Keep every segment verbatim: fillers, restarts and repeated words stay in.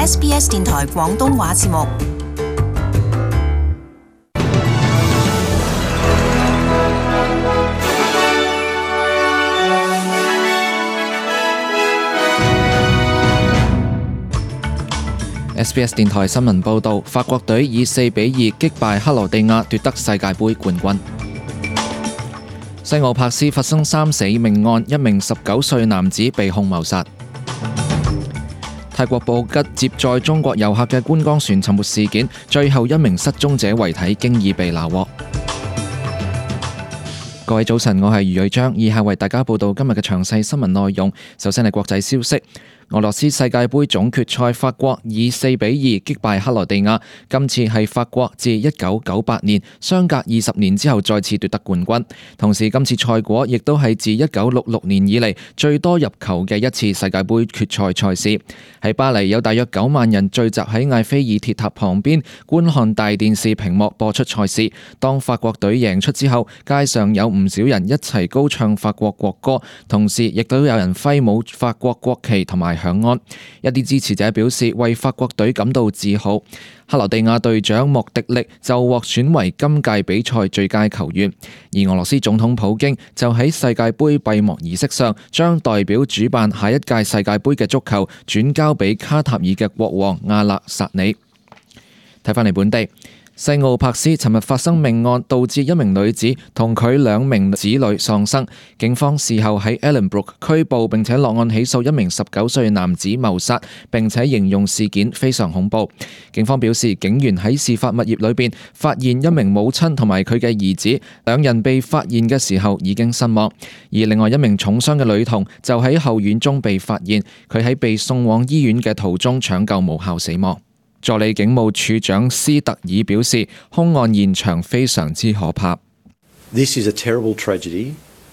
S B S 電台廣東話節目。 S B S 電台新聞報道，法國隊以四比二擊敗克羅地亞，奪得世界盃冠軍。西奧帕斯發生三死命案，一名十九歲男子被控謀殺。泰國布吉接載中國遊客嘅觀光船沉沒事件，最後一名失蹤者遺體經已被拿獲。各位早晨，我係余瑞章，以下為大家報道今日嘅詳細新聞內容。首先係國際消息。俄羅斯世界盃總決賽，法國以四比二擊敗克羅地亞，今次係法國自一九九八年相隔二十年之後再次奪得冠軍。同時今次賽果亦都係自一九六六年以嚟最多入球嘅一次世界盃決賽賽事。喺巴黎有大約九萬人聚集喺艾菲爾鐵塔旁邊觀看大電視屏幕播出賽事。當法國隊贏出之後，街上有唔少人一齊高唱法國國歌，同時亦都有人揮舞法國國旗同埋響安。一啲支持者表示為法國隊感到自豪。克羅地亞隊長莫迪力就獲選為今屆比賽最佳球員，而俄羅斯總統普京就喺世界盃閉幕儀式上將代表主辦下一屆世界盃嘅足球轉交俾卡塔爾嘅國王阿勒薩尼。睇返嚟本地。西奧帕斯尋日發生命案，導致一名女子同佢兩名子女喪生。警方事後喺 Ellenbrook 拘捕並且落案起訴一名十九歲男子謀殺，並且形容事件非常恐怖。警方表示，警員喺事發物業裏邊發現一名母親同埋佢嘅兒子，兩人被發現嘅時候已經身亡。而另外一名重傷嘅女童就喺後院中被發現，佢喺被送往醫院嘅途中搶救無效死亡。助理警務處長斯特爾表示，兇案現場非常之可怕。 This is a terrible tragedy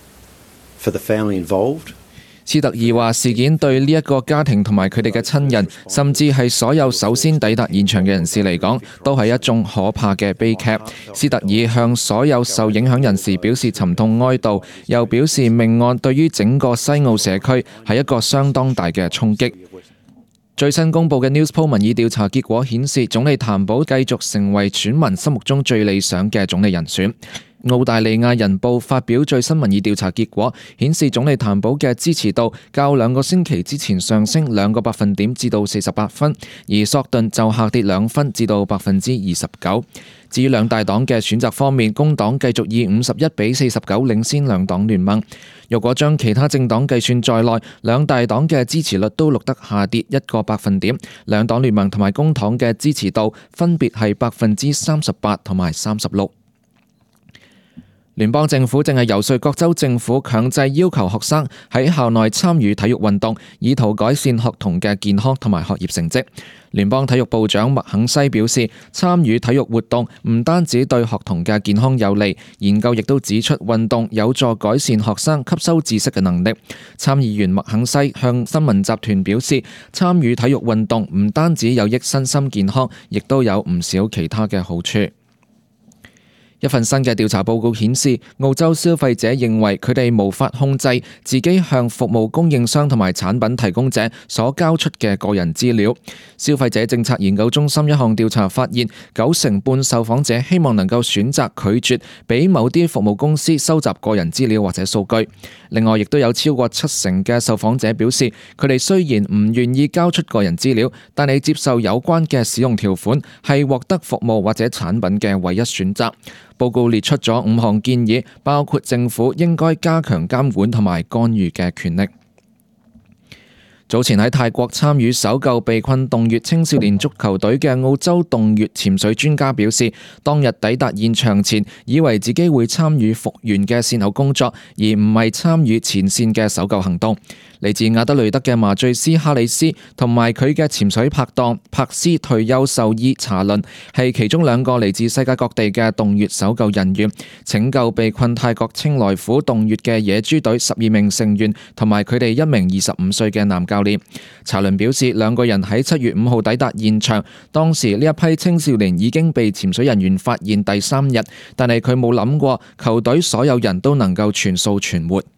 for the family involved. 斯特爾話：事件對呢一個家庭同埋佢哋嘅親人，甚至係所有首先抵達現場嘅人士嚟講，都係一種可怕嘅悲劇。斯特爾向所有受影響人士表示沉痛哀悼，又表示命案對於整個西澳社區係一個相當大嘅衝擊。最新公布嘅 Newspoll 民意調查結果顯示，總理譚寶繼續成為選民心目中最理想嘅總理人選。澳大利亞人報發表最新民意調查結果，顯示總理譚寶嘅支持度較兩個星期之前上升兩個百分點至到四十八分，而索頓就下跌兩分至到百分之二十九。至於兩大黨嘅選擇方面，工黨繼續以五十一比四十九領先兩黨聯盟。若果將其他政黨計算在內，兩大黨嘅支持率都錄得下跌一個百分點。兩黨聯盟同埋工黨嘅支持度分別係百分之三十八同埋三十六。聯邦政府正係遊說各州政府強制要求學生喺校內參與體育運動，以圖改善學童嘅健康同埋學業成績。聯邦體育部長麥肯西表示，參與體育活動唔單止對學童嘅健康有利，研究亦都指出運動有助改善學生吸收知識嘅能力。參議員麥肯西向新聞集團表示，參與體育運動唔單止有益身心健康，亦都有唔少其他嘅好處。一份新嘅調查報告顯示，澳洲消費者認為佢哋無法控制自己向服務供應商同埋產品提供者所交出嘅個人資料。消費者政策研究中心一項調查發現，九成半受訪者希望能夠選擇拒絕俾某啲服務公司收集個人資料或者數據。另外，亦都有超過七成嘅受訪者表示，佢哋雖然唔願意交出個人資料，但係接受有關嘅使用條款係獲得服務或者產品嘅唯一選擇。報告列出咗五項建議，包括政府應該加強監管同埋干預嘅權力。早前喺泰國參與搜救被困洞穴青少年足球隊嘅澳洲洞穴潛水專家表示，當日抵達現場前，以為自己會參與復原嘅善後工作，而唔係參與前線嘅搜救行動。嚟自亞德雷德嘅麻醉師哈里斯同埋佢嘅潛水拍檔柏斯退休獸醫查倫係其中兩個嚟自世界各地嘅洞穴搜救人員，拯救被困泰國清萊府洞穴嘅野豬隊十二名成員同埋佢哋一名二十五歲嘅男教練。查倫表示，兩個人喺七月五號抵達現場，當時呢一批青少年已經被潛水人員發現第三日，但係佢冇諗過球隊所有人都能夠全數存活。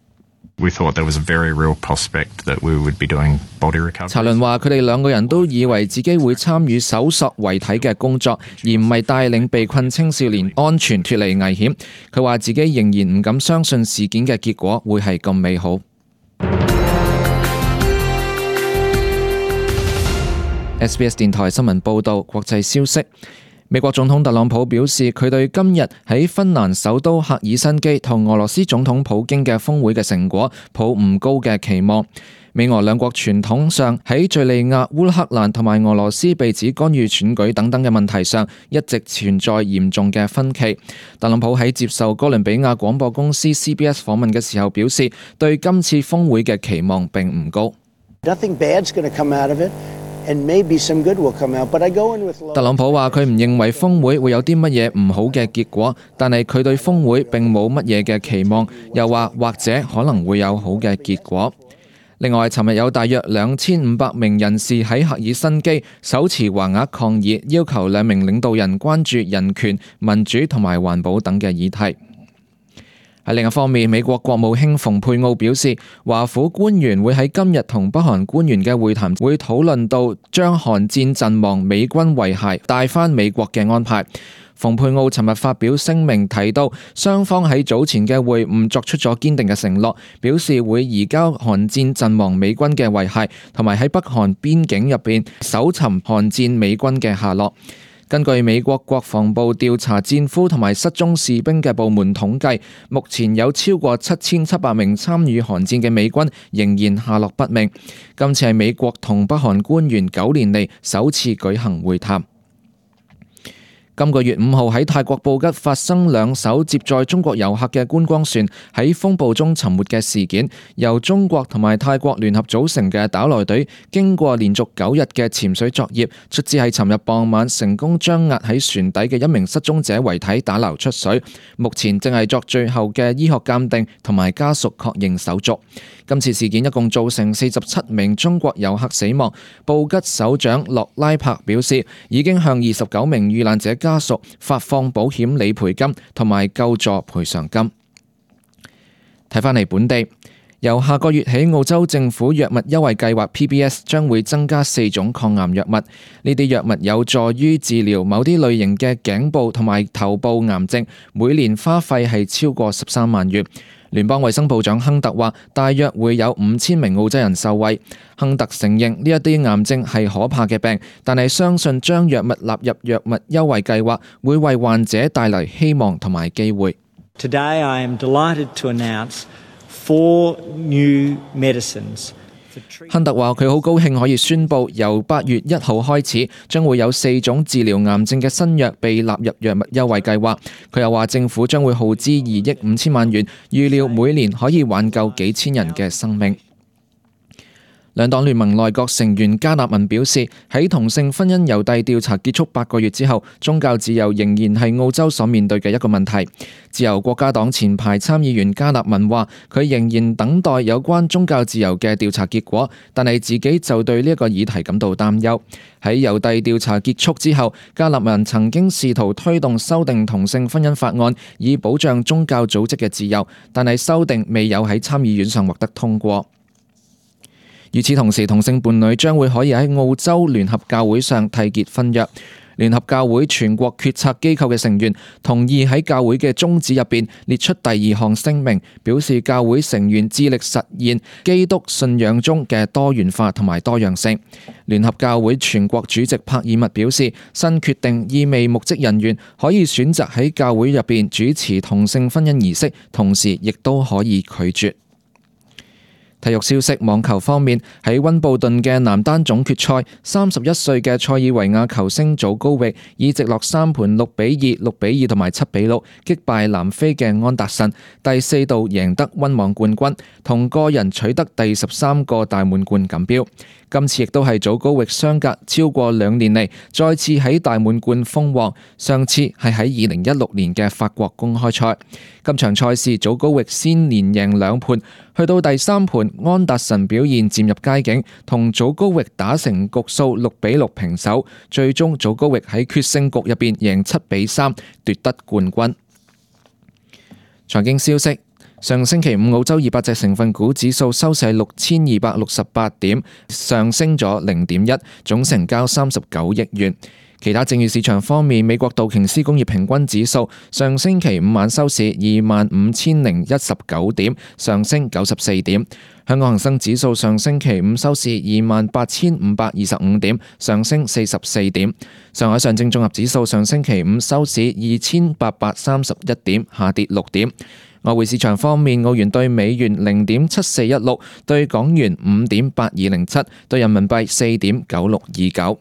We thought there was a very real prospect that we would be doing body recovery. 查倫話：佢哋兩個人都以為自己會參與搜索遺體嘅工作，而唔係帶領被困青少年安全脫離危險。佢話自己仍然唔敢相信事件嘅結果會係咁美好。S B S 電台新聞報導，國際消息。美國總統特朗普表示，佢對今日喺芬蘭首都赫爾辛基同俄羅斯總統普京嘅峰會嘅成果抱唔高嘅期望。美俄兩國傳統上喺敘利亞、烏克蘭同埋俄羅斯被指干預選舉等等嘅問題上，一直存在嚴重嘅分歧。特朗普喺接受哥倫比亞廣播公司 C B S 訪問嘅時候表示，對今次峰會嘅期望並唔高。 Nothing bad's going to come out of it.And maybe some good will come out, but I go in with low. 特朗普話：佢唔認為峰會會有啲乜嘢唔好嘅結果，但係佢對峰會並冇乜嘢嘅期望，又話或者可能會有好嘅結果。另外，尋日有大約兩千五百名人士喺赫爾辛基手持橫額抗議，要求兩名領導人關注人權、民主同埋環保等嘅議題。喺另一方面，美國國務卿蓬佩奧表示，華府官員會喺今日同北韓官員嘅會談會討論到將韓戰陣亡美軍遺骸帶返美國嘅安排。蓬佩奧尋日發表聲明提到，雙方喺早前嘅會晤作出咗堅定嘅承諾，表示會移交韓戰陣亡美軍嘅遺骸，同埋喺北韓邊境入邊搜尋韓戰美軍嘅下落。根據美國國防部調查戰俘同埋失蹤士兵嘅部門統計，目前有超過七千七百名參與韓戰嘅美軍仍然下落不明。今次係美國同北韓官員九年嚟首次舉行會談。今個月五號喺泰國布吉發生兩艘接載中國遊客嘅觀光船喺風暴中沉沒嘅事件，由中國同埋泰國聯合組成嘅打撈隊經過連續九日嘅潛水作業，卒之喺尋日傍晚成功將壓喺船底嘅一名失蹤者遺體打撈出水，目前正係作最後嘅醫學鑑定同埋家屬確認手續。今次事件一共造成四十七名中國遊客死亡。布吉首長洛拉柏表示，已經向二十九名遇難者家屬發放保險理賠金同埋救助賠償金。睇返嚟本地，由下個月起，澳洲政府藥物優惠計劃 P B S 將會增加四種抗癌藥物，呢啲藥物有助於治療某啲類型嘅頸部同埋頭部癌症，每年花費係超過十三萬元。聯邦衛生部長亨特話，大約會有五千名澳洲人受惠。亨特承認呢一啲癌症係可怕嘅病，但係相信將藥物納入藥物優惠計劃會為患者帶嚟希望同埋機會。 Today I am delighted to announce four new medicines. 亨特話：佢好高興可以宣布，由八月一號開始，將會有四種治療癌症嘅新藥被納入藥物優惠計劃。佢又話，政府將會耗資二億五千萬元，預料每年可以挽救幾千人嘅生命。兩黨聯盟內閣成員加納文表示，喺同性婚姻郵遞調查結束八個月之後，宗教自由仍然係澳洲所面對嘅一個問題。自由國家黨前排參議員加納文話，佢仍然等待有關宗教自由嘅調查結果，但係自己就對呢一個議題感到擔憂。喺郵遞調查結束之後，加納文曾經試圖推動修訂同性婚姻法案，以保障宗教組織嘅自由，但係修訂未有喺參議院上獲得通過。與此同時，同性伴侶將會可以喺澳洲聯合教會上締結婚約。聯合教會全國決策機構嘅成員同意喺教會嘅宗旨入邊列出第二項聲明，表示教會成員致力實現基督信仰中嘅多元化同埋多樣性。聯合教會全國主席帕爾默表示，新決定意味牧職人員可以選擇喺教會入邊主持同性婚姻儀式，同時亦都可以拒絕。體育消息，網球方面，喺溫布頓嘅男單總決賽，三十一歲嘅塞爾維亞球星祖高域以直落三盤六比二、六比二同埋七比六擊敗南非嘅安達臣，第四度贏得溫網冠軍，同個人取得第十三個大滿貫錦標。今次亦都係祖高域相隔超過兩年嚟再次喺大滿貫封王，上次係喺二零一六年嘅法國公開賽。今場賽事祖高域先連贏兩盤，去到第三盤安達臣表現漸入佳境，同祖高域打成局數六比六平手，最終祖高域喺決勝局入邊贏七比三奪得冠軍。財經消息。 上星期五澳洲二百隻成分股指數收市六千二百六十八點，上升咗零點一，總成交三十九億元。其他證券市場方面，美國道瓊斯工業平均指數上星期五晚收市二萬五千零一十九點，上升九十四點。香港恒生指數上星期五收市二萬八千五百二十五點，上升四十四點。上海上證綜合指數上星期五收市二千八百三十一點，下跌六點。外匯市場方面，澳元對美元零點七四一六，對港元五點八二零七，對人民幣四點九六二九。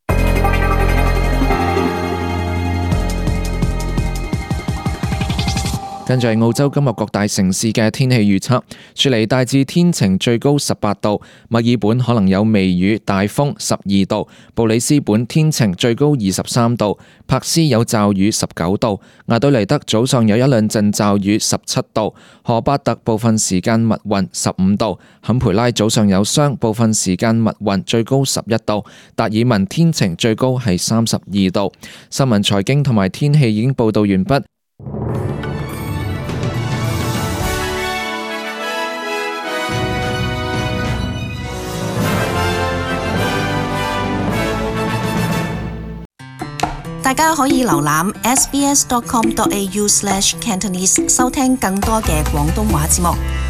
跟住係澳洲今日各大城市嘅天氣預測：雪梨大致天晴，最高十八度；墨爾本可能有微雨，大風十二度；布里斯本天晴，最高二十三度；柏斯有驟雨十九度；亞德萊德早上有一兩陣驟雨十七度；荷巴特部分時間密雲十五度；坎培拉早上有霜，部分時間密雲，最高十一度；達爾文天晴，最高係三十二度。新聞財經同埋天氣已經報道完畢。 大家可以瀏覽 s b s dot com dot a u slash cantonese 收聽更多嘅廣東話節目。